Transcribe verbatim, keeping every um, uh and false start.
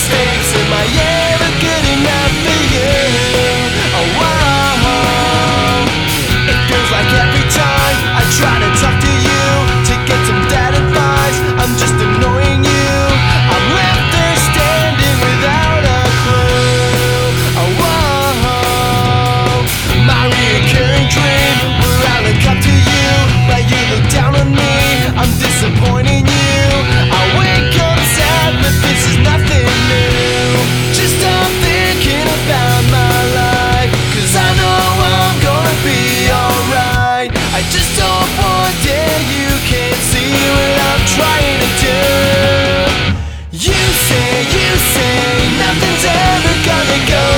mistakes. Am I ever good enough for you? Oh, wow. It feels like every time I try to talk to you to get some bad advice, I'm just annoying you. I'm left there standing without a clue. Oh, wow. My recurring dream, where I look up to you, but you look down on me. I'm disappointing you. I wake up sad, but this is nothing new. Just stop thinking about my life, 'cause I know I'm gonna be alright. I just hope one day you can see what I'm trying to do. You say, you say, nothing's ever gonna go